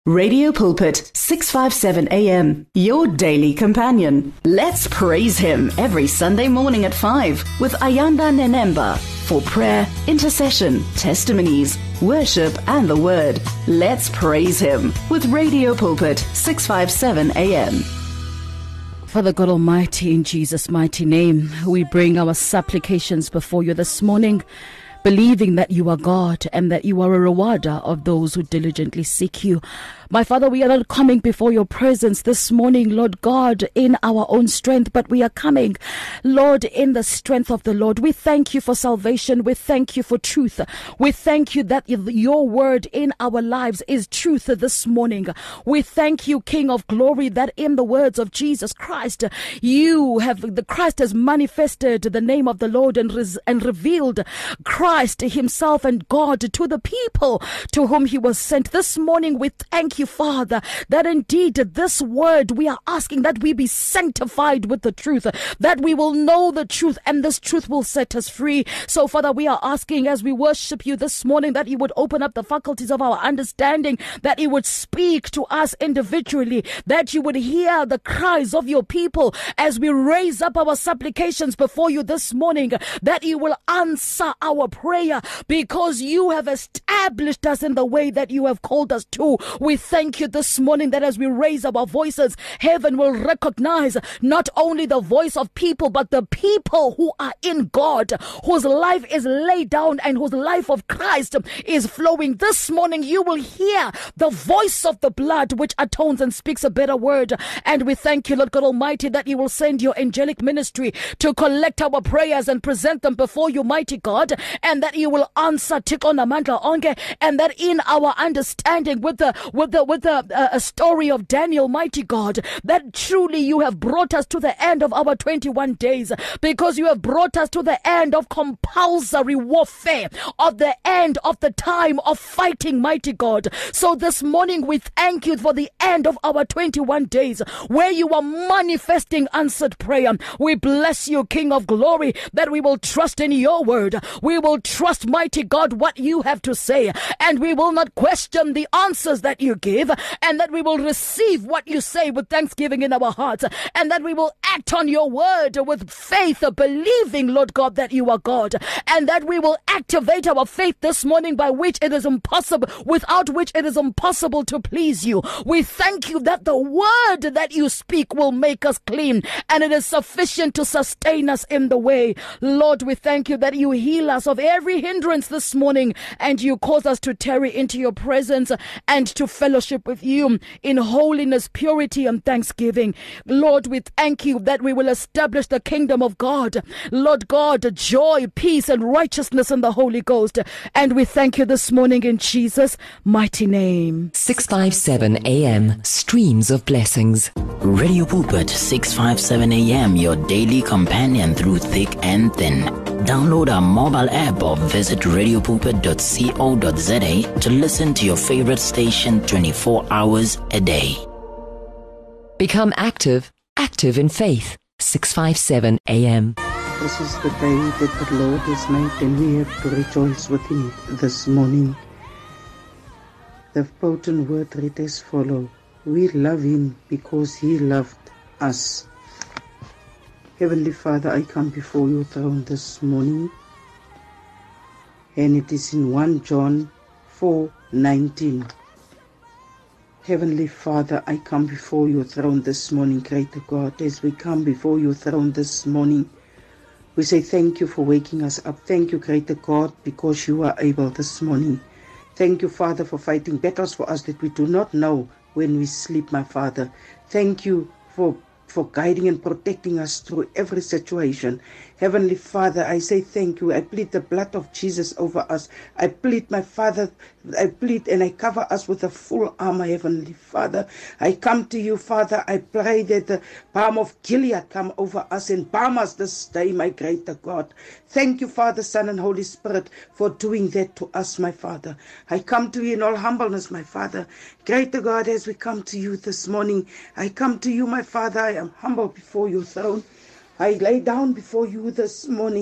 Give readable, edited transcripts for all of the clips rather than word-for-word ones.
Radio Pulpit, 657 AM, your daily companion. Let's praise him every Sunday morning at 5 with Ayanda Nenemba for prayer, intercession, testimonies, worship and the word. Let's praise him with Radio Pulpit, 657 AM. Father God Almighty, in Jesus' mighty name, we bring our supplications before you this morning, believing that you are God and that you are a rewarder of those who diligently seek you. My Father, we are not coming before your presence this morning, Lord God, in our own strength, but we are coming, Lord, in the strength of the Lord. We thank you for salvation. We thank you for truth. We thank you that your word in our lives is truth this morning. We thank you, King of glory, that in the words of Jesus Christ, the Christ has manifested the name of the Lord and revealed Christ himself and God to the people to whom he was sent. This morning we thank you, Father, that indeed this word, we are asking that we be sanctified with the truth, that we will know the truth and this truth will set us free. So Father, we are asking as we worship you this morning that you would open up the faculties of our understanding, that you would speak to us individually, that you would hear the cries of your people as we raise up our supplications before you this morning, that you will answer our prayer because you have established us in the way that you have called us to. We thank you this morning that as we raise our voices, heaven will recognize not only the voice of people, but the people who are in God, whose life is laid down and whose life of Christ is flowing. This morning you will hear the voice of the blood which atones and speaks a better word. And we thank you, Lord God Almighty, that you will send your angelic ministry to collect our prayers and present them before you, mighty God, and that you will answer Tikona Mandla Onge, and that in our understanding with a story of Daniel, mighty God, that truly you have brought us to the end of our 21 days, because you have brought us to the end of compulsory warfare, of the end of the time of fighting, mighty God. So this morning we thank you for the end of our 21 days where you are manifesting answered prayer. We bless you, King of glory, that we will trust in your word. We will trust, mighty God, what you have to say, and we will not question the answers that you give, and that we will receive what you say with thanksgiving in our hearts, and that we will act on your word with faith, believing, Lord God, that you are God, and that we will activate our faith this morning without which it is impossible to please you. We thank you that the word that you speak will make us clean, and it is sufficient to sustain us in the way. Lord, we thank you that you heal us of every hindrance this morning, and you cause us to tarry into your presence and to fellowship with you in holiness, purity, and thanksgiving. Lord, we thank you that we will establish the kingdom of God. Lord God, joy, peace, and righteousness in the Holy Ghost. And we thank you this morning in Jesus' mighty name. 657 AM, streams of blessings. Radio Pulpit, 657 AM, your daily companion through thick and thin. Download our mobile app or visit radiopulpit.co.za to listen to your favorite station 24 hours a day. Become active in faith. 657 AM. This is the day that the Lord has made, and we have to rejoice within it this morning. The potent word read as follows: we love him because he loved us. Heavenly Father, I come before your throne this morning, and it is in 1 John 4:19. Heavenly Father, I come before your throne this morning, greater God. As we come before your throne this morning, we say thank you for waking us up. Thank you, greater God, because you are able this morning. Thank you, Father, for fighting battles for us that we do not know when we sleep, my Father. Thank you for guiding and protecting us through every situation. Heavenly Father, I say thank you. I plead the blood of Jesus over us. I plead, my Father, I plead and I cover us with a full armor, Heavenly Father. I come to you, Father. I pray that the balm of Gilead come over us and balm us this day, my greater God. Thank you, Father, Son, and Holy Spirit, for doing that to us, my Father. I come to you in all humbleness, my Father. Greater God, as we come to you this morning, I come to you, my Father. I am humble before your throne. I lay down before you this morning.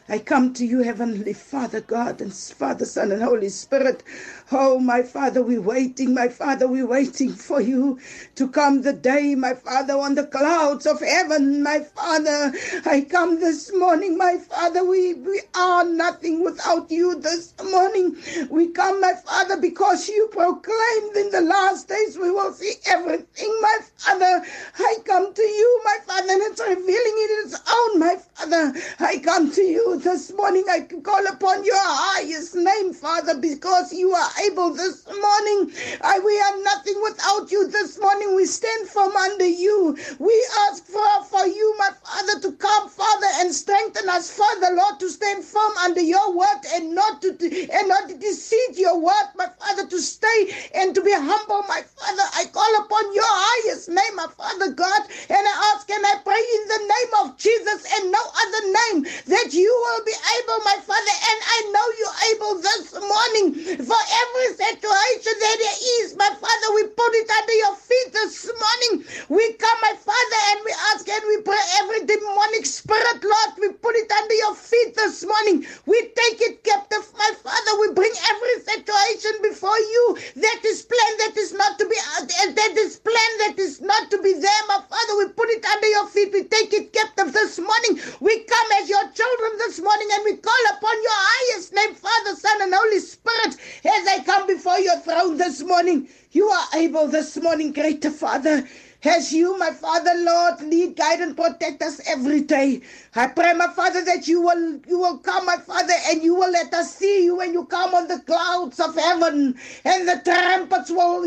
I come to you, Heavenly Father, God, and Father, Son, and Holy Spirit. Oh, my Father, we're waiting, my Father, we're waiting for you to come the day, my Father, on the clouds of heaven, my Father. I come this morning, my Father, we are nothing without you this morning. We come, my Father, because you proclaimed in the last days we will see everything, my Father. I come to you, my Father, and it's revealing in its own, my Father. I come to you this morning. I call upon your highest name, Father, because you are able this morning. We are nothing without you this morning. We stand firm under you. We ask for you, my Father, to come, Father, and strengthen us, Father, Lord, to stand firm under your word and not to deceive your word, my Father, to stay and to be humble, my Father. I call upon your highest name, my Father God, and I ask and I pray in the name of Jesus and no other name that you will be able, my Father, and I know you're able this morning for every situation that there is, my Father. We put it under your feet this morning. We come, my Father, and we ask and we pray every demonic spirit, Lord, we put it under your feet this morning. We take it captive, my Father. We bring every situation before you that is planned, that is not to be, that is planned, that is not to be there, my Father. We put it under your feet. We take it captive this morning. We come as your children this morning and we call upon your highest name, Father, Son, and Holy Spirit, as I come before your throne this morning. You are able this morning, greater Father. As you, my Father, Lord, lead, guide, and protect us every day. I pray, my Father, that you will come, my Father, and you will let us see you when you come on the clouds of heaven, and the trumpets will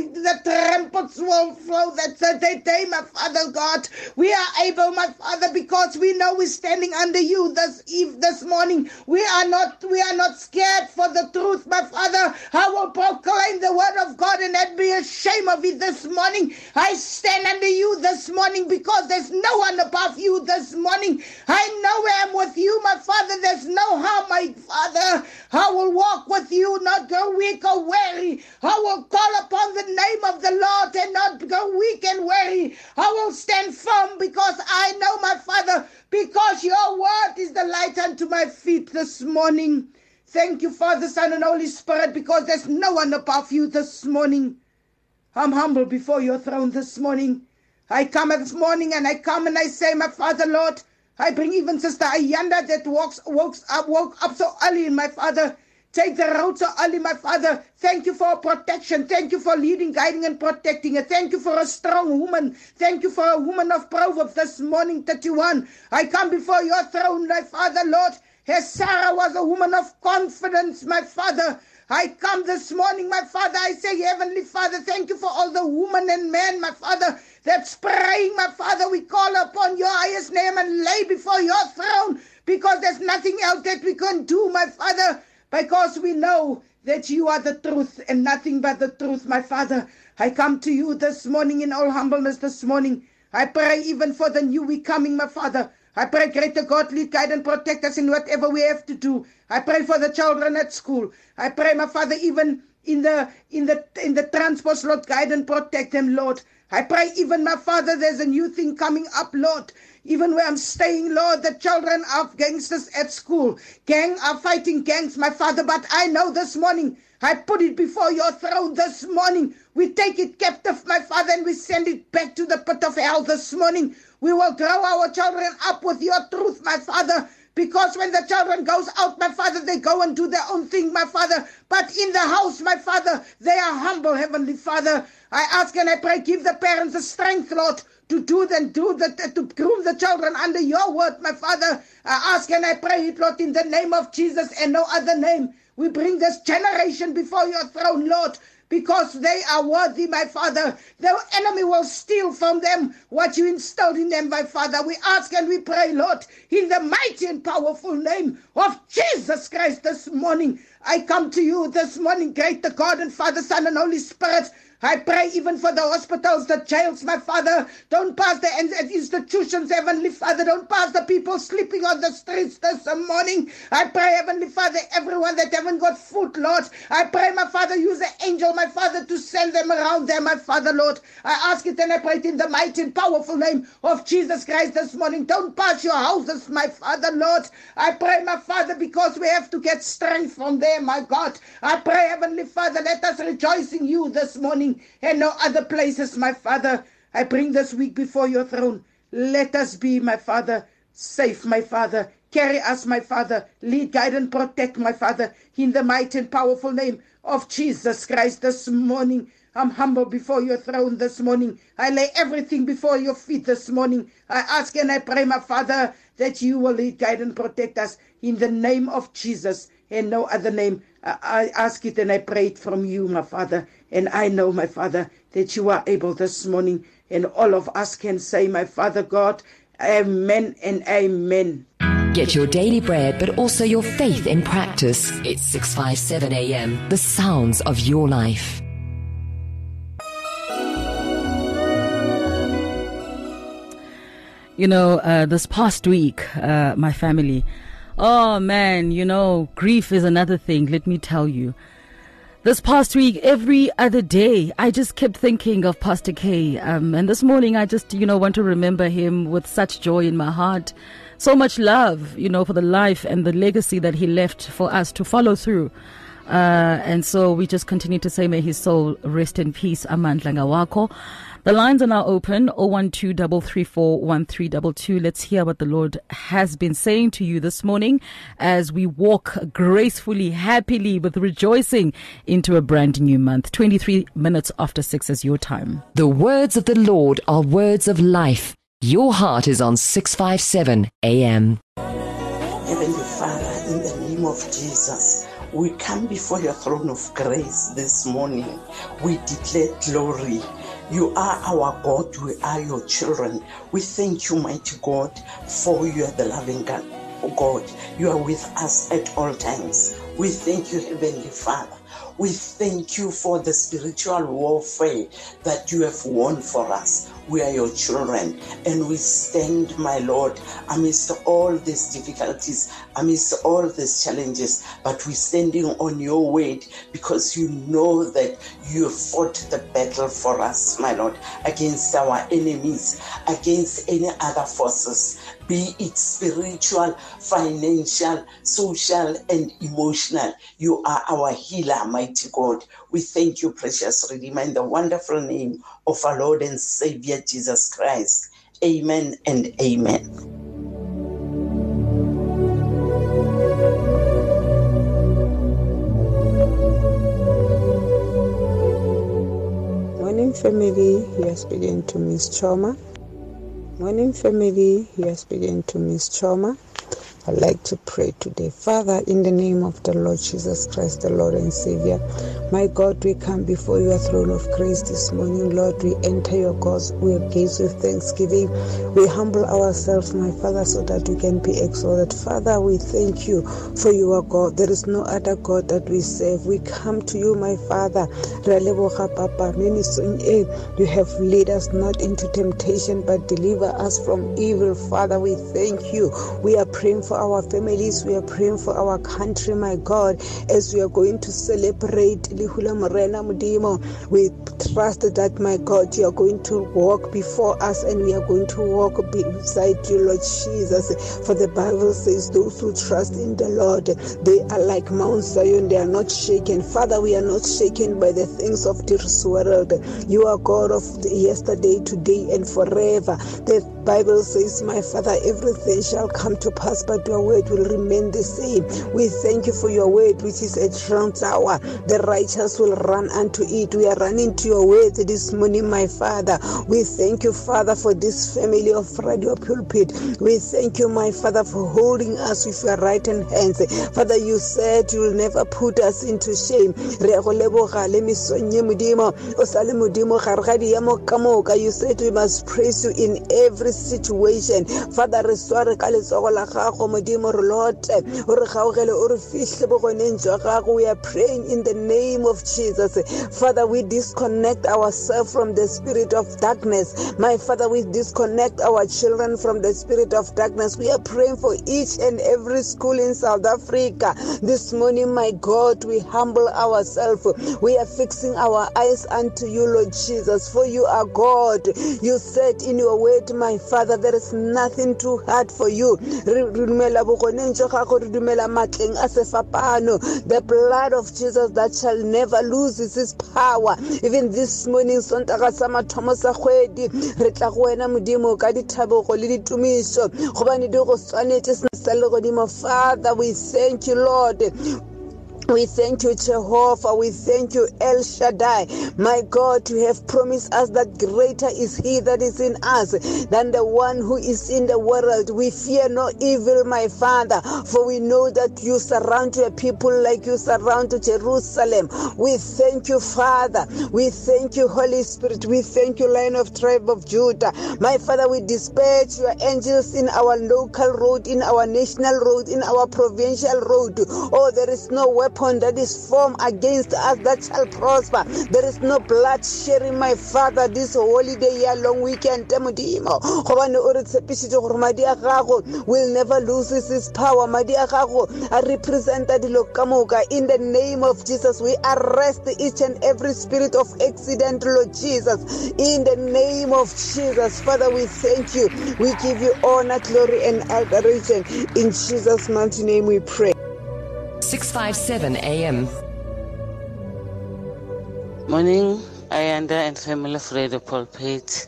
flow. That's the day, my Father God. We are able, my Father, because we know we're standing under you this morning. We are not scared for the truth, my Father. I will proclaim the word of God and not be ashamed of it this morning. I stand under you this morning because there's no one above you this morning. I know where I'm with you, my Father. There's no harm, my Father. I will walk with you, not go weak or weary. I will call upon the name of the Lord and not go weak and weary. I will stand firm because I know, my Father, because your word is the light unto my feet this morning. Thank you, Father, Son, and Holy Spirit, because there's no one above you this morning. I'm humble before your throne this morning. I come this morning and I come and I say, my Father, Lord, I bring even Sister Ayanda that woke up so early, my Father. Take the road so early, my Father. Thank you for protection. Thank you for leading, guiding, and protecting her. Thank you for a strong woman. Thank you for a woman of Proverbs this morning, 31. I come before your throne, my Father, Lord. As Sarah was a woman of confidence, my Father. I come this morning, my Father. I say, Heavenly Father, thank you for all the women and men, my Father, that's praying, my Father. We call upon your highest name and lay before your throne because there's nothing else that we can do, my Father, because we know that you are the truth and nothing but the truth, my Father. I come to you this morning in all humbleness this morning. I pray even for the new week coming, my Father. I pray, greater God, lead, guide, and protect us in whatever we have to do. I pray for the children at school. I pray, my Father, even in the transport, Lord, guide and protect them, Lord. I pray even, my Father, there's a new thing coming up, Lord. Even where I'm staying, Lord, the children of gangsters at school. Gang are fighting gangs, my Father, but I know this morning, I put it before your throne this morning. We take it captive, my Father, and we send it back to the pit of hell this morning. We will grow our children up with your truth, my Father, because when the children goes out, my Father, they go and do their own thing, my Father. But in the house, my Father, they are humble, Heavenly Father. I ask and I pray, give the parents the strength, Lord, to to groom the children under your word, my Father. I ask and I pray it, Lord, in the name of Jesus and no other name. We bring this generation before your throne, Lord, because they are worthy, my Father. The enemy will steal from them what you instilled in them, my Father. We ask and we pray, Lord, in the mighty and powerful name of Jesus Christ this morning. I come to you this morning, greater God and Father, Son, and Holy Spirit. I pray even for the hospitals, the jails, my Father. Don't pass the institutions, Heavenly Father. Don't pass the people sleeping on the streets this morning. I pray, Heavenly Father, everyone that haven't got food, Lord. I pray, my Father, use an angel, my Father, to send them around there, my Father, Lord. I ask it and I pray it in the mighty and powerful name of Jesus Christ this morning. Don't pass your houses, my Father, Lord. I pray, my Father, because we have to get strength from there, my God. I pray, Heavenly Father, let us rejoice in you this morning and no other places, my Father. I bring this week before your throne. Let us be, my Father, safe, my Father. Carry us, my Father. Lead, guide, and protect, my Father, in the mighty and powerful name of Jesus Christ this morning. I'm humble before your throne this morning. I lay everything before your feet this morning. I ask and I pray, my Father, that you will lead, guide, and protect us in the name of Jesus and no other name. I ask it and I pray it from you, my Father. And I know, my Father, that you are able this morning. And all of us can say, my Father God, amen and amen. Get your daily bread, but also your faith in practice. It's 657 AM, the sounds of your life. You know, this past week, my family, oh man, you know, grief is another thing, let me tell you. This past week, every other day, I just kept thinking of Pastor K. And this morning, I just, want to remember him with such joy in my heart. So much love, for the life and the legacy that he left for us to follow through. And so we just continue to say, may his soul rest in peace. Amandla Ngawako. The lines are now open, 012-334-1322. Let's hear what the Lord has been saying to you this morning as we walk gracefully, happily, with rejoicing into a brand new month. 23 minutes after 6 is your time. The words of the Lord are words of life. Your heart is on 657 AM. Heavenly Father, in the name of Jesus, we come before your throne of grace this morning. We declare glory. You are our God. We are your children. We thank you, mighty God, for you are the loving God. Oh God, you are with us at all times. We thank you, Heavenly Father. We thank you for the spiritual warfare that you have won for us. We are your children, and we stand, my Lord, amidst all these difficulties, amidst all these challenges, but we're standing on your word because you know that you have fought the battle for us, my Lord, against our enemies, against any other forces, be it spiritual, financial, social, and emotional. You are our healer, mighty God. We thank you, precious Redeemer, in the wonderful name of our Lord and Savior, Jesus Christ. Amen and amen. Morning family, you are speaking to Miss Choma. Morning family, you are speaking to Miss Choma. I'd like to pray today. Father, in the name of the Lord Jesus Christ, the Lord and Savior, my God, we come before your throne of grace this morning. Lord, we enter your gates with thanksgiving. We humble ourselves, my Father, so that we can be exalted. Father, we thank you for you are God. There is no other God that we serve. We come to you, my Father. You have led us not into temptation, but deliver us from evil. Father, we thank you. We are praying for our families. We are praying for our country, my God, as we are going to celebrate Lihula Morena Mudimo. We trust that, my God, you are going to walk before us and we are going to walk beside you, Lord Jesus. For the Bible says those who trust in the Lord, they are like Mount Zion, they are not shaken. Father, we are not shaken by the things of this world. You are God of yesterday, today, and forever. The Bible says, my Father, everything shall come to pass, but your word will remain the same. We thank you for your word, which is a strong tower. The righteous will run unto it. We are running to your word this morning, my Father. We thank you, Father, for this family of Radio Pulpit. We thank you, my Father, for holding us with your right hands. Father, you said you will never put us into shame. You said we must praise you in every situation. Father, restore modimo re lote o re gaogele o re fihle bogoneng jwa gago. We are praying in the name of Jesus. Father, we disconnect ourselves from the spirit of darkness. My Father, we disconnect our children from the spirit of darkness. We are praying for each and every school in South Africa. This morning, my God, we humble ourselves. We are fixing our eyes unto you, Lord Jesus, for you are God. You said in your word, my Father, there is nothing too hard for you. The blood of Jesus that shall never lose its power. Even this morning, Sontaga Sama Thomosa Khwedi, Retla go wena modimo ka dithabogo le ditumiso. Gobane di go tshwanetse se le godimo. Father, we thank you, Lord. We thank you, Jehovah. We thank you, El Shaddai. My God, you have promised us that greater is he that is in us than the one who is in the world. We fear no evil, my Father, for we know that you surround your people like you surround Jerusalem. We thank you, Father. We thank you, Holy Spirit. We thank you, Lion of Tribe of Judah. My Father, we dispatch your angels in our local road, in our national road, in our provincial road. Oh, there is no weapon that is formed against us that shall prosper. There is no blood sharing, my Father, this holiday year long weekend. Will never lose its power. In the name of Jesus, we arrest each and every spirit of accident, Lord Jesus. In the name of Jesus, Father, we thank you. We give you honor, glory, and adoration. In Jesus' mighty name we pray. 657 AM. Morning, Ayanda and family of Radio Pulpit.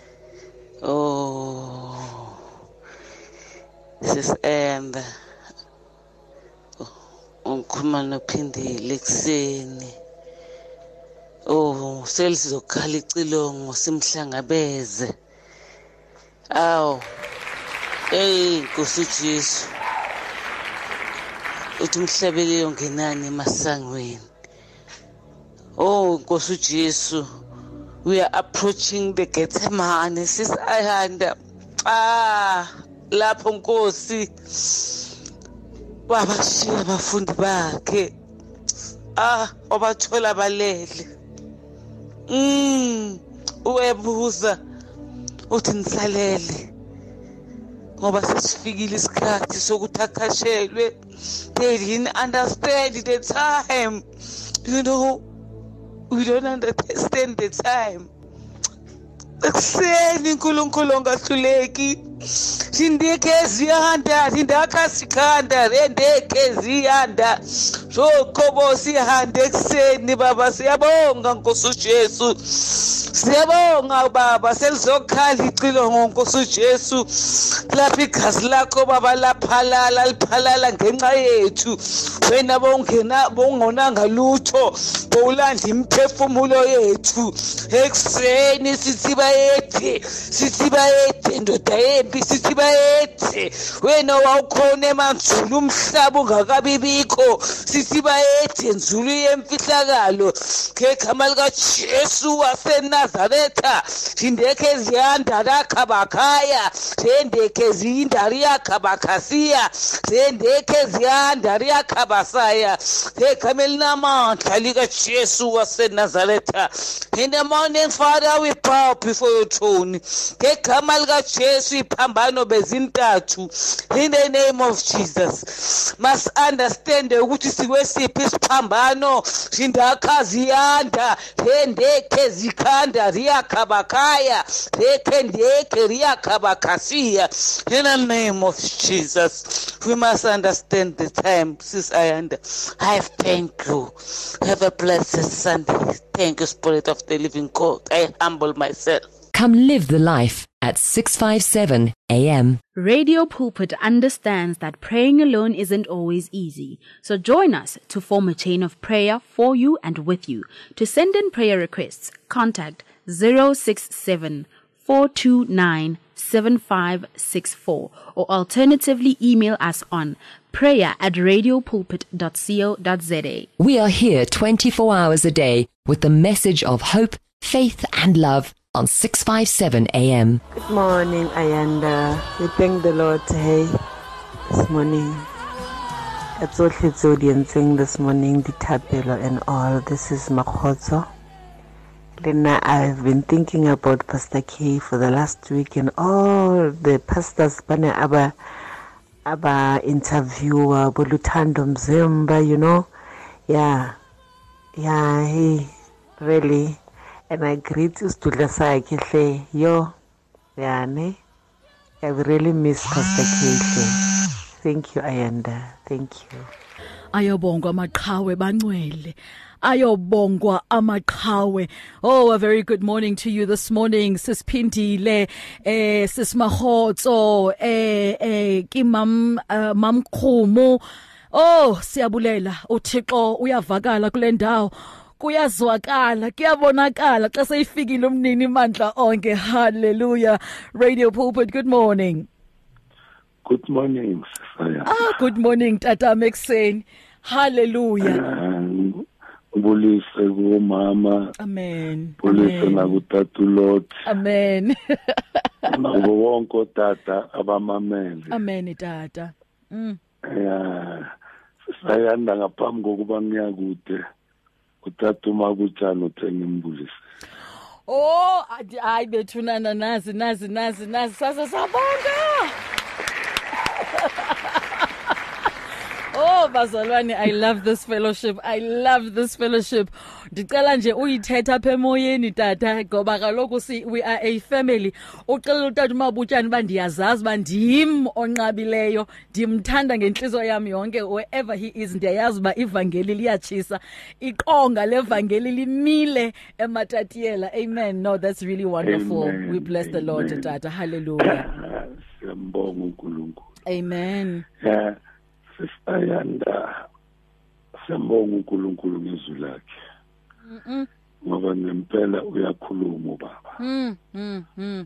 Oh, this is Ayanda. Unkhumano phindile ekseni. Oh, selizokhala icilongo simhlangabeze. Aw. Hey, Nkosi Jesu. Uthi umhlabele yongenani emasangweni. Oh, Nkosi Jesu, we are approaching the Gethsemane. Sis Ayanda. Lapho Nkosi wabashiya abafundi bakhe. Obathola balele. Uyebuza uthi nisalele. Ngoba sesifikile isikhathi sokuthi akhashelwe. They didn't understand the time. You know, we don't understand the time. Ekseni uNkulunkulu ongahluleki. Sindeke ziyanda, sindaka sikhanda, rendeke ziyanda. Sokobo sihande ekseni baba, siyabonga Nkosi Jesu. Siyabonga baba, selizokhala icilongo Nkosi Jesu. Lapha igazi lakho baba laphalala ngenxa yethu. Wena bongonanga lutho, bowulanda imphefumulo yethu. Ekseni sithi bayethe ndoda yempi sithi bayethe. Wena wawukhona emanzulu umhlaba ungakabibikho. Sithi bayethe nzulu yemfihlakalo. Ngegama likaJesu waseNazaretha, sindeke ziyanda rakhabakhaya, sendeke zinda riyakhabakhasiya, sendeke ziyanda riyakhabasaya. Ngegama elinamandla likaJesu waseNazaretha. In the morning, Father, we bow before your throne. Ngegama likaJesu iphambano bezintathu. In the name of Jesus, must understand ukuthi sikwesiphi isiphambano. Sindaka ziyanda, sendeke zikhanda riyakhabakhaya, ndeke riyakhabakhasiya. In the name of Jesus, we must understand the time. Sis Ayanda, I thank you. Have a blessed Sunday. Thank you, Spirit of the Living God. I humble myself. Come live the life at 657 AM. Radio Pulpit understands that praying alone isn't always easy. So join us to form a chain of prayer for you and with you. To send in prayer requests, contact 067 429 7564 or alternatively email us on prayer@radiopulpit.co.za. We are here 24 hours a day with the message of hope, faith and love on 657 AM. Good morning, Ayanda. We thank the Lord. Hey, this morning. It's all his audience this morning, the Tapelo and all. This is Makhotso. Lena, I've been thinking about Pastor K for the last week and all the pastors bana aba interviewer Bolutando Mzimba, you know. Yeah, he really, and I greet you to Lesa Kisle, yo, yeah, ne. I've really missed Pastor K. Thank you, Ayanda. Thank you. Ayobongwa amaqhawe bangcwele. Ayobongwa amaqhawe. Oh, a very good morning to you this morning. Sisphindile, sis Makhotso, ki mam Khumo. Oh, siyabulela. uThixo uyavakala kule ndawo. Kuyazwakala, kuyabonakala xa seyifikile umnini mandla onke. Hallelujah. Radio Pulpit, good morning. Good morning, Sisaya. Good morning, Tata Mexen. Hallelujah. Bulise kumama. Amen. Bulise nakutatu Lord. Amen. Nabo wonke tata abamamele. Amen, Tata. Yeah. Sisayanda ngaphambi kokuba ngiyakude. Utatu makutshana uthenga imbulisi. Oh, hayi bethunana nazi sasa sabonga. Oh, bazalwane, I love this fellowship. Ndicela nje uyithetha apha emoyeni tata ngoba kaloku we are a family. Ucela utata uMabutshane ba ndiyazazi ba ndim onqabileyo, ndimthanda ngenhliziyo yami yonke wherever he is. Ndiyayazi ba ivangeli liyatshisa, iqonga levangeli limile eMatatiela. Amen. No, that's really wonderful. Amen. We bless the Lord, tata. Hallelujah. Siyambonga uNkulunkulu. Amen. Yeah. Sisayanda siyambonga uNkulunkulu ngezwi lakhe. Ngoba ngempela uyakhuluma ubaba.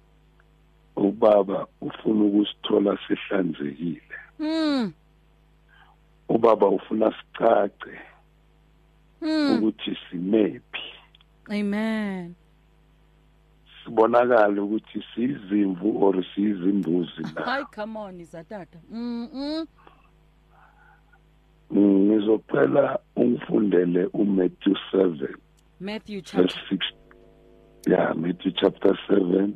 Ubaba ufuna ukusithola sihlanzekile. Ubaba ufuna sicace ukuthi simephi. Amen. Sibonakala ukuthi sizimvu or sizimbuzi la. Hayi, come on izatata. Ngizocela ungifundele uMatthew 7. Matthew chapter 6. Yeah, Matthew chapter 7.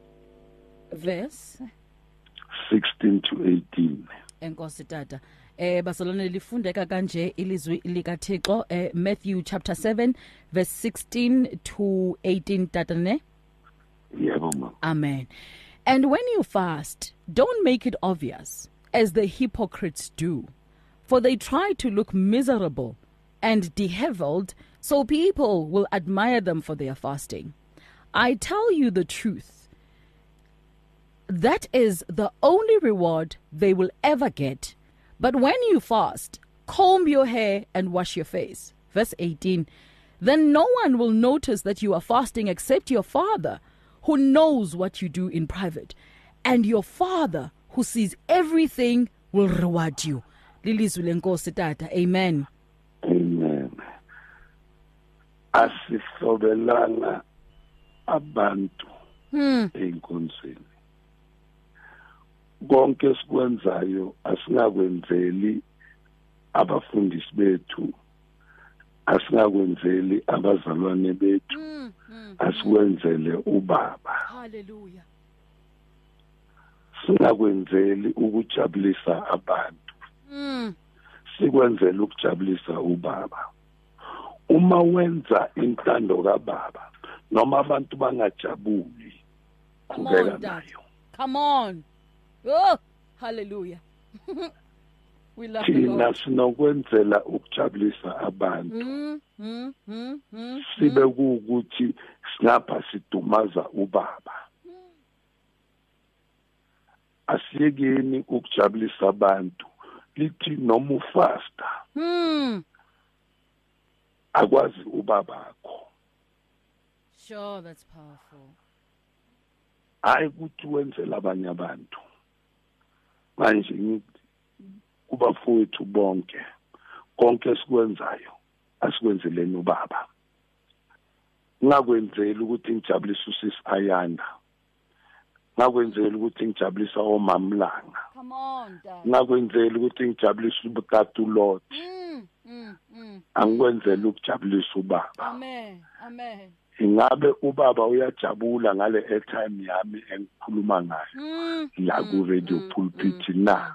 Verse 16 to 18. Enkosi tata. Basalone lifundeka kanje ilizwi likaThixo, Matthew chapter 7 verse 16 to 18 tata ne? Yebo mama. Amen. And when you fast, don't make it obvious as the hypocrites do, for they try to look miserable and disheveled, so people will admire them for their fasting. I tell you the truth, that is the only reward they will ever get. But when you fast, comb your hair and wash your face. Verse 18, then no one will notice that you are fasting except your Father, who knows what you do in private. And your Father, who sees everything, will reward you. Lilizwi lenkosi tata. Amen. Amen. Asihlobelana abantu enkonzweni. Konke sikwenzayo asingakwenzeli abafundisi bethu, asingakwenzeli abazalwane bethu, asikwenzele ubaba. Hallelujah. Singakwenzeli ukujabulisa abantu. Sikwenzela ukujabulisa ubaba. Uma wenza intando kaBaba noma abantu bangajabuli, qhubeka nayo. Come on. Oh, hallelujah. We love the Lord. Sinokwenzela ukujabulisa abantu. Sibe ukuthi sinapha sidumaza ubaba. Asiyekeni ukujabulisa abantu. Lithi noma ufasta. Akwazi ubabakho. Sure, that's powerful. Hayi kuthi wenzela abanye abantu. Manje kubafowethu bonke konke sikwenzayo asikwenzeleni ubaba. Ungakwenzeli ukuthi ngijabulise usisi Ayanda. ngakwenzela ukuthi ngijabulisa omamlanga Come on, Dad. ngakwenzela ukuthi ngijabulisa ubutatu Lord angikwenzela ukujabulisa ubaba Amen. Amen. ingabe ubaba uyajabula ngale airtime yami engikhuluma ngayo la ku radio pulpit na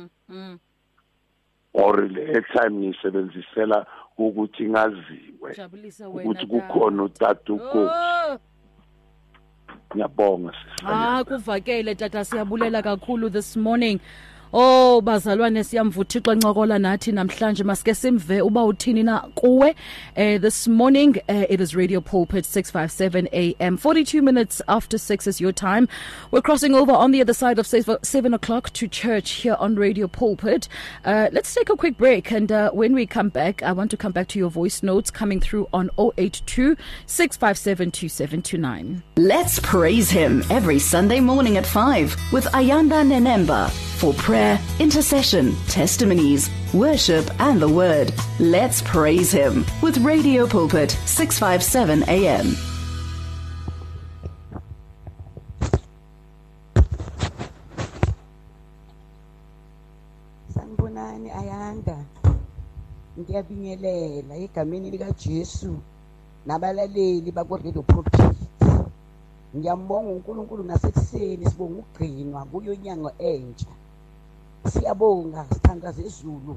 or le airtime ngisebenzisela ukuthi ngaziwe ukuthi kukhona utatu Nkosi ngiyabonga sisi kuvakele tata siyabulela kakhulu this morning. Oh bazalwane siyamvutha Thixo ncokola nathi namhlanje masike simve uba uthini na kuwe. This morning it is Radio Pulpit 657 AM 42 minutes after 6 is your time. We're crossing over on the other side of 7 o'clock to church here on Radio Pulpit. Let's take a quick break, and when we come back I want to come back to your voice notes coming through on 082 657 2729. Let's praise him every Sunday morning at 5 with Ayanda Nenemba for prayer, intercession, testimonies, worship and the word. Let's praise him with Radio Pulpit 657 AM. Sanibonani Ayanda. Ngiyabingelela egameni lika Jesu nabalaleli bako Radio Pulpit. Ngiyambonga uNkulunkulu nasekuseni sibonga ukugcinwa kuyo inyanga entsha. Siyabonga sithandaza izulu.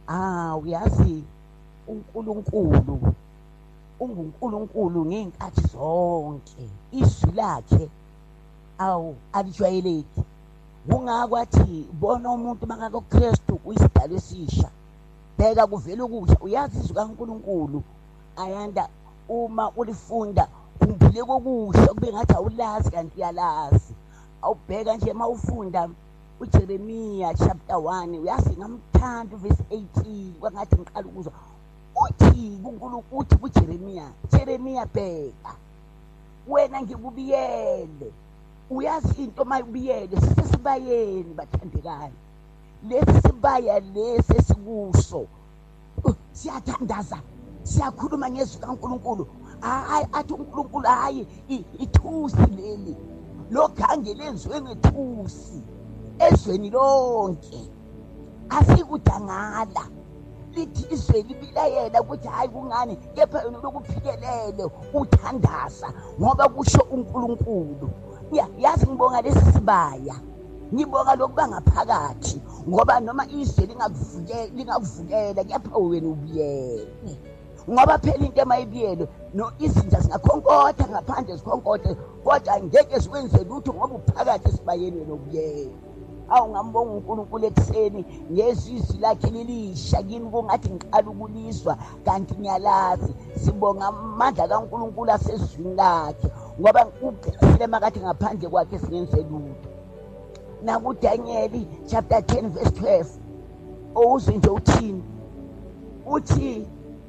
Uyazi uNkulunkulu unguNkulunkulu ngeenkathi zonke. Izwi lakhe alijwayeleki. Kungakwathi bona umuntu mangako Kristu uyisidalo esisha. Bheka kuvela ukuthi uyazi izwi kaNkulunkulu Ayanda uma ulifunda umbile kokusha kube ngathi awulazi kanti uyalazi. Awubheka nje mawufunda uJeremiah chapter 1 uyazi ngamthanda verse 18 kwangathi ngiqala ukuzwa uthi uNkulunkulu uthi kuJeremiah bheka wena ngikubiyele. Uyazi into mayibiyele sisibayeni bathandekayo lesi sibaya lesi esikuso siyathandaza siyakhuluma ngezwi kaNkulunkulu. Athi uNkulunkulu hayi ithusi leli lokhange lenziwe ngethusi ezweni lonke asikudangala lithi izwe libilayela ukuthi hayi kungani kepha yena lokuphikelele uthandaza ngoba kusho uNkulunkulu. Yazi ngibonga lesi sibaya ngibonga lokuba ngaphakathi ngoba noma izwe lingakuvukela kepha wena ubiyele ngoba phela into emayibiyelo no izinja singakhonkotha ngaphandle sikhonkothe kodwa ngeke sikwenze lutho ngoba uphakathi esibayeni nobuyele. Ngambonga uNkulunkulu ekseni ngezizwi lakhe lilisha kini kungathi ngiqala ukuliswa kanti ngiyalazi. Sibonga amandla kaNkulunkulu asezwini lakhe ngoba uqinile makathi ngaphandle kwakhe singenze lutho. Naku Daniel chapter 10 verse 12 uzwe nje uthini uthi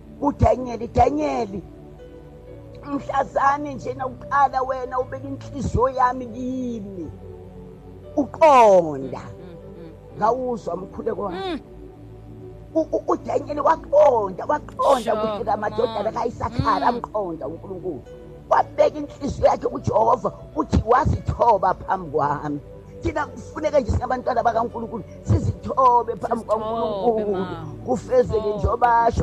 uDaniel mhlazane nje nawuqala wena ubeka inhliziyo yami kimi uqonda ngawuzwa umkhuleko wami uDaniel waqonda ukuthi amadodana kaIsakhari amqonda uNkulunkulu wabeka inhliziyo yakhe kuJehova uthi wazithoba phambi kwami. Thina kufuneka nje singabantwana bakaNkulunkulu sizithobe phambi kwaNkulunkulu kufezeke njengoba basho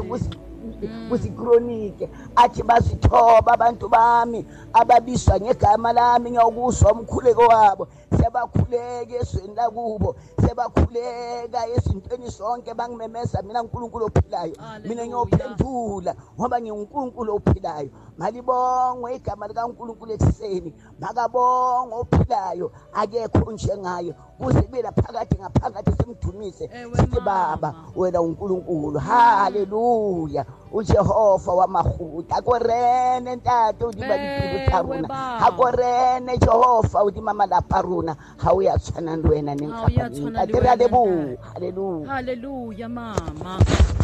kusikronike athi bazithoba abantu bami ababiswa ngegama lami ngiyokuzwa umkhuleko wabo. Sebakhuleka esweni lakubo sebakhuleka ezintweni zonke bangimemeza mina uNkulunkulu ophilayo. Mina ngiyophendula ngoba ngiuNkulunkulu ophilayo. Malibongwe igama likaNkulunkulu ekseni makabonga ophilayo akekho njengaye kuze kube laphakathi ngaphakathi simdumise sithi Baba wena uNkulunkulu. Haleluya. uJehova wamahuta akorene ntatho udibaliphilo tharuna akorene Jehova udimama la paruna hawuyatshana wena nenkapani atiralebu. Haleluya. Haleluya mama.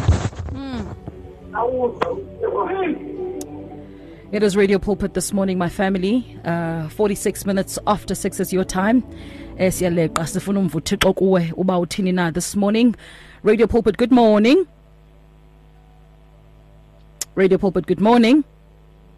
It is Radio Pulpit this morning, my family. 46 minutes after 6 is your time. Siyaleqa sifuna umvuthixo kuwe uba uthini na this morning. Radio Pulpit, good morning. Radio Pulpit, good morning.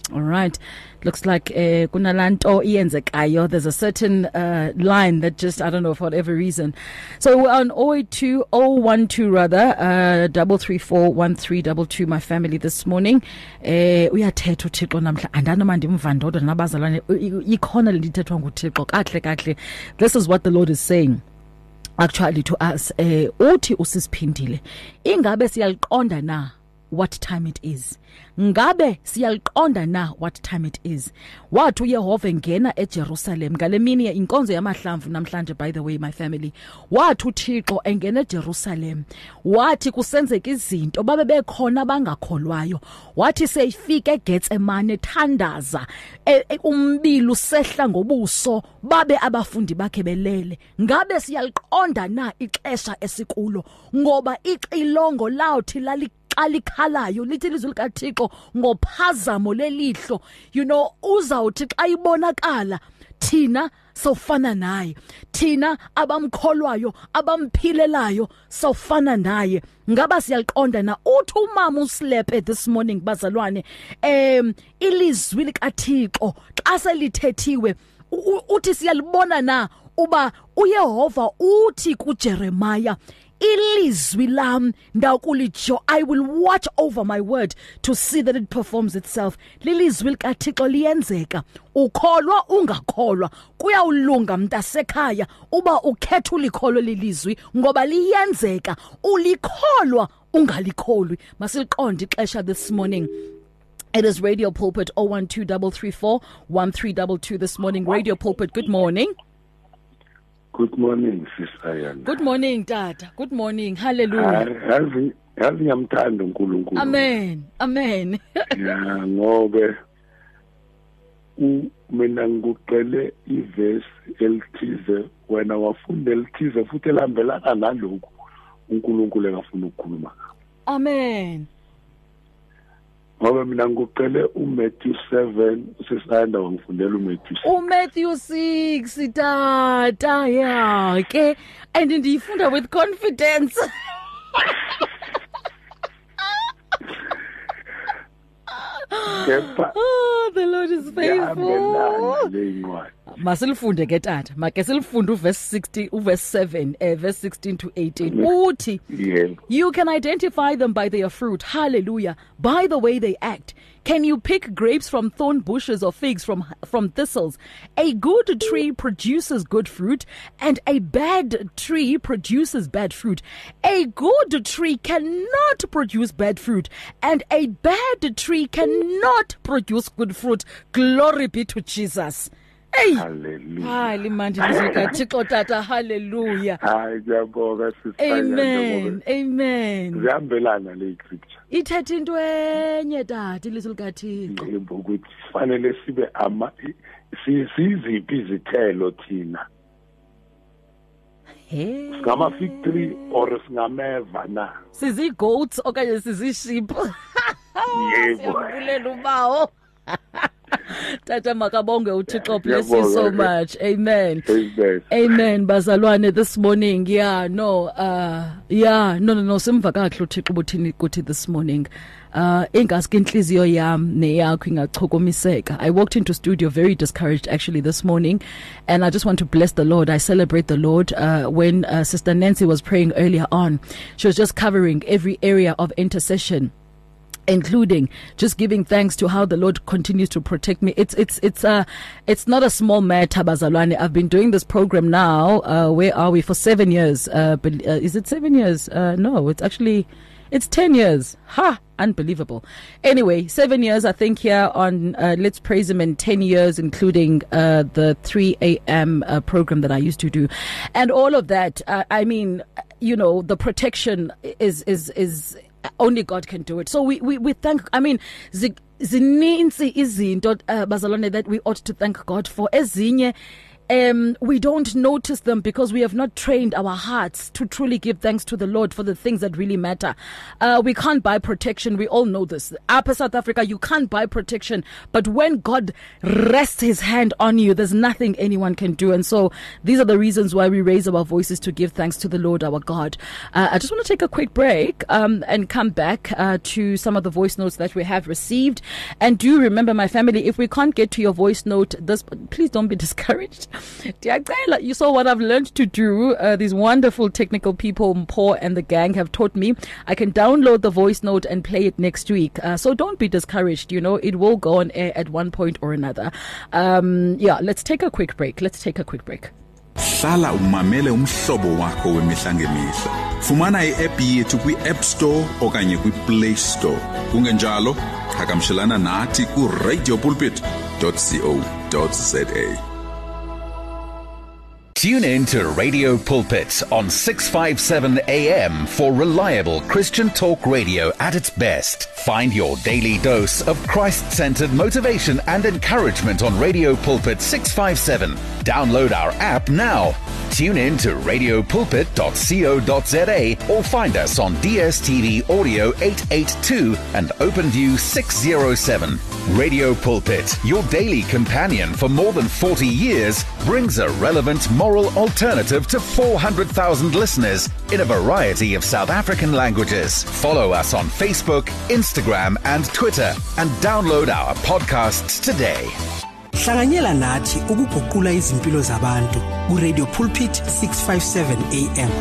All right. Looks like kunalanto iyenzekayo. There's a certain line that just, I don't know, for whatever reason. So we're on 082-012 rather 334-1322, my family this morning. Uyathetha uThixo namhla andinoma ndimva ndodwa nabazalwane ikhona lithethwa nguThixo kahle. This is what the Lord is saying actually to us. Uthi usisiphindile. Ingabe siyaliqonda na what time it is? Ngabe siyaliqonda na what time it is? Wathi uYehova ngena eJerusalem ngale mini inkonzo yamahlamvu namhlanje, by the way, my family. Wathi uThixo engena eJerusalem, wathi kusenzeka izinto babe bekhona bangakholwayo. Wathi seyifika eGetsemane thandaza, umbili usehla ngobuso, babe abafundi bakhe belele. Ngabe siyaliqonda na ixesha esikulo? Ngoba ixilongo lawuthi alikhalayo lithi ilizwi likaThixo ngophazamo lelihlo, uzawuthi xa ibonakala thina sawufana naye, thina abamkholwayo abamphilelayo sawufana naye. Ngaba siyaliqonda na uthi umama uSlepe this morning bazalwane, ilizwi likaThixo xa selithethiwe uthi siyalibona na uba uYehova uthi kuJeremiah, ilizwi lam ndakulijo, I will watch over my word to see that it performs itself. Lilizwi likaThixo liyenzeka, ukholwa ungakholwa kuyawulunga mntasekhaya uba ukhetha ulikholwe lilizwi, ngoba liyenzeka, ulikholwa ungalikholwi. Masiliqonde ixesha this morning. It is Radio Pulpit 012-334-1322 this morning. Radio Pulpit, good morning. Good morning, Sister Ayanda. Good morning, Tata. Good morning. Hallelujah. Yazi ngiyamthanda uNkulunkulu. Amen. Amen. Ya ngobe mina ngikucele iverse elithize, wena wafunda elithize futhi elambelana nalokho uNkulunkulu engafuna ukukhuluma. Amen. Ngoba mina ngikucele uMatthew 7, usisanda wangifundela uMatthew 6. uMatthew 6 Tata yake, and ndiyifunda with confidence. Oh, the Lord is faithful. Masilifunde ke Tata, make silifunde uverse 7, verse 16 to 18. Uthi, you can identify them by their fruit. Hallelujah. By the way they act. Can you pick grapes from thorn bushes or figs from thistles? A good tree produces good fruit, and a bad tree produces bad fruit. A good tree cannot produce bad fruit, and a bad tree cannot produce good fruit. Glory be to Jesus. Hey. Hallelujah. Hallelujah. Amen. Amen. Zihambelana le scripture. Ithethe into enye Tata ilizwi likaThixo. Ukuthi fanele sibe siziphi izithelo thina. Ngama fig tree or singameva na. Sizi goats okanye sizi sheep. Yebo. Siyabulela ubawo. Tata makabonge uThixo, bless you so much. Amen. Amen. Bazalwane this morning. No, simva kahle uThixo ubuthini kuthi this morning. Ingaske inhliziyo yam neyakho ingachukumiseka. I walked into studio very discouraged actually this morning, and I just want to bless the Lord. I celebrate the Lord. When Sister Nancy was praying earlier on, she was just covering every area of intercession, including just giving thanks to how the Lord continues to protect me. It's not a small matter, bazalwane. I've been doing this program now. Where are we? For 7 years. Is it 7 years? No, it's 10 years. Unbelievable. Anyway, 7 years, I think, here on Let's Praise Him, and 10 years, including the 3 a.m. program that I used to do. And all of that, I mean, the protection is only God can do it. So we thank, I mean, zininzi izinto bazalwane that we ought to thank God for. Ezinye we don't notice them because we have not trained our hearts to truly give thanks to the Lord for the things that really matter. We can't buy protection. We all know this. Upper South Africa, you can't buy protection. But when God rests his hand on you, there's nothing anyone can do. And so these are the reasons why we raise our voices to give thanks to the Lord our God. I just want to take a quick break and come back to some of the voice notes that we have received. And do remember, my family, if we can't get to your voice note, please don't be discouraged. You saw what I've learned to do. These wonderful technical people, Mpo and the gang, have taught me. I can download the voice note and play it next week. So don't be discouraged. You know, it will go on air at one point or another. Let's take a quick break. Hlala umamele umhlobo wakho wemihla ngemihla. Fumana i-app yethu kwi-App Store okanye kwi-Play Store. Kungenjalo, hakamshelana nathi ku-radiopulpit.co.za. Tune in to Radio Pulpit on 657 AM for reliable Christian talk radio at its best. Find your daily dose of Christ-centered motivation and encouragement on Radio Pulpit 657. Download our app now. Tune in to radiopulpit.co.za or find us on DSTV Audio 882 and OpenView 607. Radio Pulpit, your daily companion for more than 40 years, brings a relevant moral alternative to 400,000 listeners in a variety of South African languages. Follow us on Facebook, Instagram and Twitter and download our podcasts today. Hlanganyela nathi ukuguqula izimpilo zabantu ku Radio Pulpit 657 AM.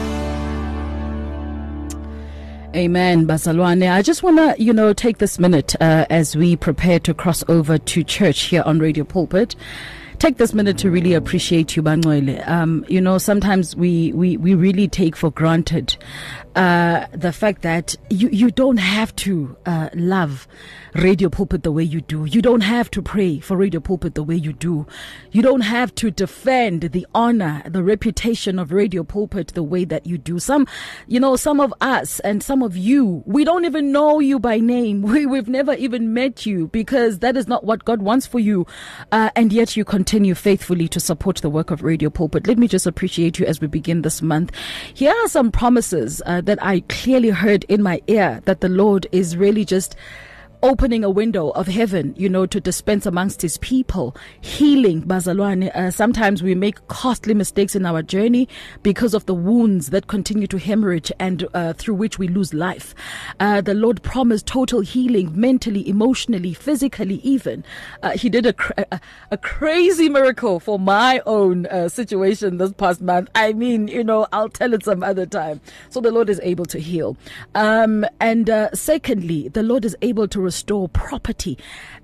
Amen, Bazalwane. I just want to, take this minute as we prepare to cross over to church here on Radio Pulpit. Take this minute to really appreciate you, Bangwele. Sometimes we really take for granted the fact that you don't have to love Radio Pulpit the way you do. You don't have to pray for Radio Pulpit the way you do. You don't have to defend the honor, the reputation of Radio Pulpit the way that you do. Some of us and some of you, we don't even know you by name. We've never even met you because that is not what God wants for you. And yet you continue faithfully to support the work of Radio Pulpit. Let me just appreciate you as we begin this month. Here are some promises that I clearly heard in my ear that the Lord is really just opening a window of heaven, to dispense amongst his people. Healing, Bazalwane. Sometimes we make costly mistakes in our journey because of the wounds that continue to hemorrhage and through which we lose life. The Lord promised total healing mentally, emotionally, physically even. He did a crazy miracle for my own situation this past month. I mean, I'll tell it some other time. So the Lord is able to heal. And secondly, the Lord is able to restore property,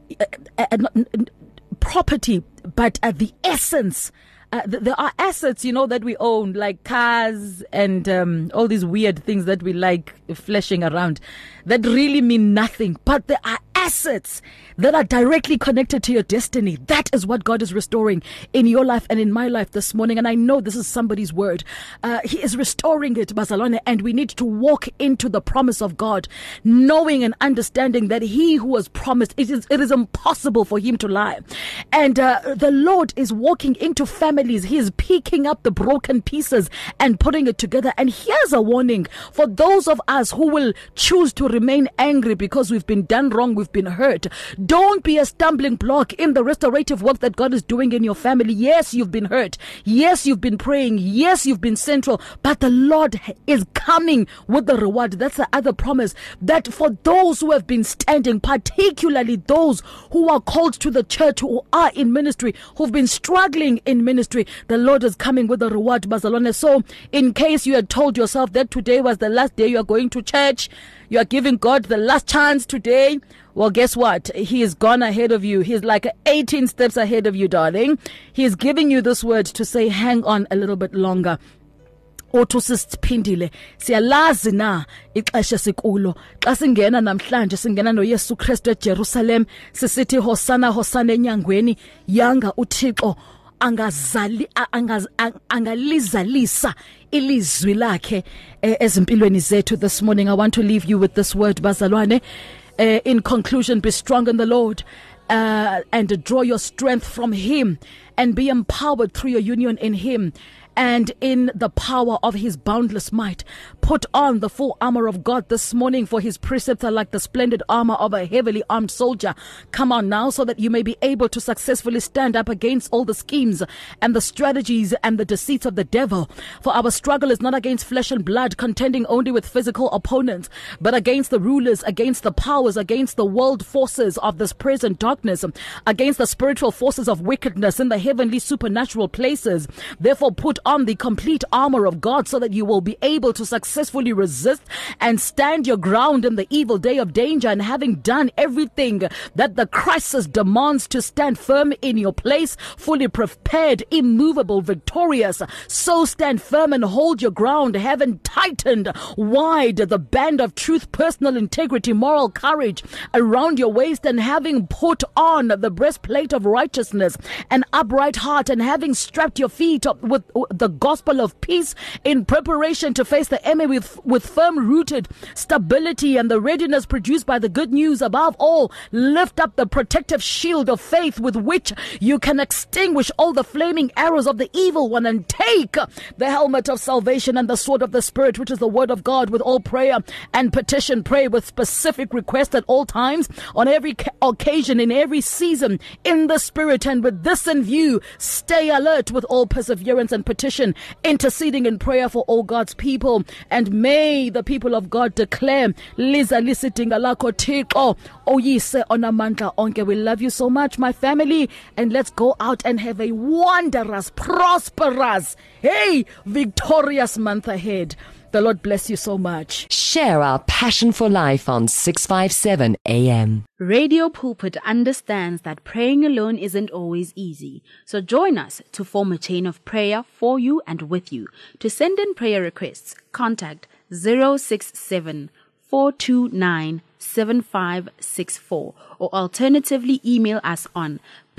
but at the essence. There are assets, that we own, like cars and all these weird things that we like flashing around that really mean nothing. But there are assets that are directly connected to your destiny. That is what God is restoring in your life and in my life this morning. And I know this is somebody's word. He is restoring it, Bazalwane, and we need to walk into the promise of God, knowing and understanding that he who has promised, it is impossible for him to lie. And the Lord is walking into families. He is picking up the broken pieces and putting it together. And here's a warning for those of us who will choose to remain angry because we've been done wrong, we've been hurt. Don't be a stumbling block in the restorative work that God is doing in your family. Yes, you've been hurt. Yes, you've been praying. Yes, you've been central. But the Lord is coming with the reward. That's the other promise, that for those who have been standing, particularly those who are called to the church, who are in ministry, who've been struggling in ministry, the Lord is coming with the reward, Bazalwane. So in case you had told yourself that today was the last day you are going to church, you are giving God the last chance today, well, guess what? He is gone ahead of you. He's like 18 steps ahead of you, darling. He is giving you this word to say, hang on a little bit longer. Otho sisiphindile siyalazi na ixesha sikulo xa singena namhlanje singena noYesu Kristu eJerusalem sisithi hosana hosana enyangweni yanga uThixo angalizalisa ilizwi lakhe ezimpilweni zethu. This morning I want to leave you with this word, Bazalwane. In conclusion, be strong in the Lord and draw your strength from Him and be empowered through your union in Him and in the power of His boundless might. Put on the full armor of God this morning, for His precepts are like the splendid armor of a heavily armed soldier. Come on now, so that you may be able to successfully stand up against all the schemes and the strategies and the deceits of the devil. For our struggle is not against flesh and blood, contending only with physical opponents, but against the rulers, against the powers, against the world forces of this present darkness, against the spiritual forces of wickedness in the heavenly supernatural places. Therefore, put on the complete armor of God, so that you will be able to successfully resist and stand your ground in the evil day of danger, and having done everything that the crisis demands, to stand firm in your place, fully prepared, immovable, victorious. So stand firm and hold your ground, having tightened wide the band of truth, personal integrity, moral courage around your waist, and having put on the breastplate of righteousness, an upright heart, and having strapped your feet up with the gospel of peace, in preparation to face the enemy with firm-rooted stability and the readiness produced by the good news. Above all, lift up the protective shield of faith, with which you can extinguish all the flaming arrows of the evil one, and take the helmet of salvation and the sword of the Spirit, which is the word of God. With all prayer and petition, pray with specific request at all times, on every occasion, in every season, in the Spirit. And with this in view, stay alert with all perseverance and petition, interceding in prayer for all God's people. And may the people of God declare, Liza lisidinga lakho Thixo, oyise onamandla onke. We love you so much, my family, and let's go out and have a wondrous, prosperous, victorious month ahead. The Lord bless you so much. Share our passion for life on 657 AM. Radio Pulpit understands that praying alone isn't always easy. So join us to form a chain of prayer for you and with you. To send in prayer requests, contact 067 429 7564, or alternatively email us on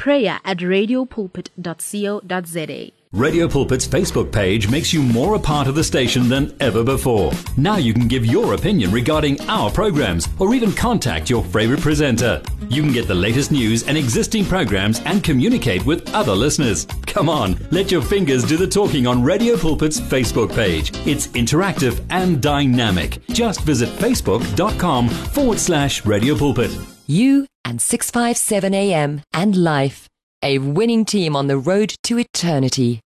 prayer@radiopulpit.co.za. Radio Pulpit's Facebook page makes you more a part of the station than ever before. Now you can give your opinion regarding our programs, or even contact your favorite presenter. You can get the latest news and existing programs and communicate with other listeners. Come on, let your fingers do the talking on Radio Pulpit's Facebook page. It's interactive and dynamic. Just visit facebook.com/Radio Pulpit. You and 657 AM and life. A winning team on the road to eternity.